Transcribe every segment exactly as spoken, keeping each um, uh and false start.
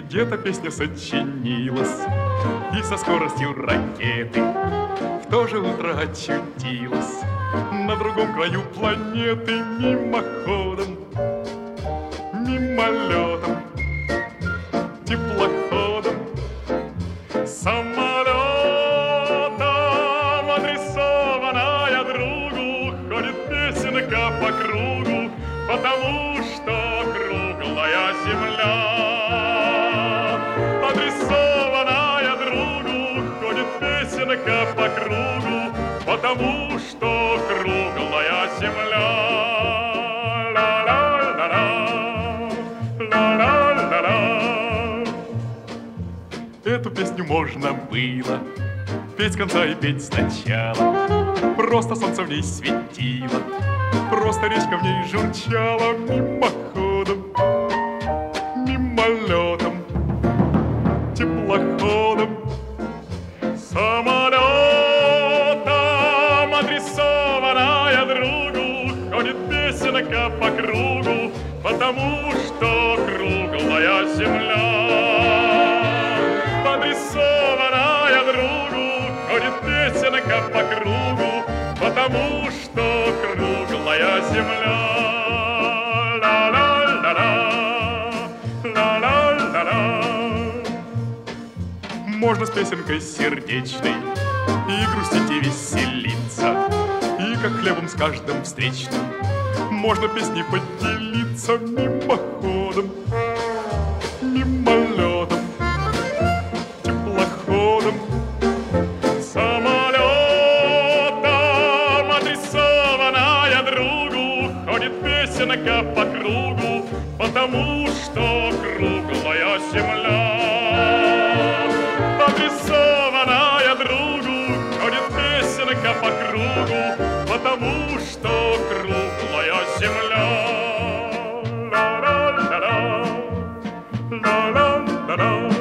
Где-то песня сочинилась и со скоростью ракеты в то же утро очутилась на другом краю планеты. Мимоходом, мимолетом, теплоходом, самолетом, адресованная другу, ходит песенка по кругу, потому что круглая земля. Адресованная другу, ходит песенка по кругу, потому что круглая земля. Ла-ла-ла-ла, ла-ла-ла-ла. Эту песню можно было петь с конца и петь сначала. Просто солнце в ней светило, просто речка в ней журчала. Мимоходом, мимолетом, теплоходом, самолетом, адресованная другу, ходит песенка по кругу, потому что круглая земля. Адресованная другу, ходит песенка по кругу, потому что круглая земля. Ла-ла-ла-ла, ла-ла-ла-ла. Можно с песенкой сердечной и грустить, и веселиться, и как хлебом с каждым встречным можно песней поделиться. Мимоходом, мимолетом, теплоходом, самолетом, адресованная другу, ходит песенка по кругу, потому что круглая земля. Адресованная другу, ходит песенка по кругу, потому что круглая земля. Ла-ла-ла-ла, ла-ла-ла-ла.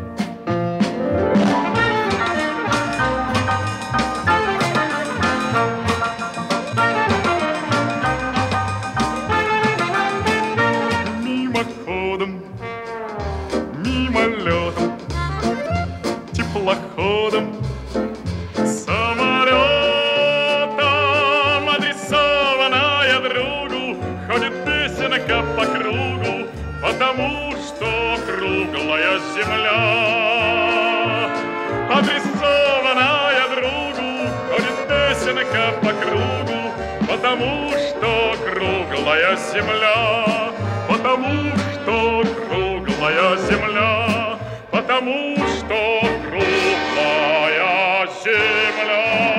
Мимоходом, мимолетом, теплоходом, самолетом, адресованная другу, ходит песенка по кругу, потому что круглая земля. Адресованная другу, ходит песенка по кругу, потому что круглая земля. Потому что круглая земля, потому что круглая земля.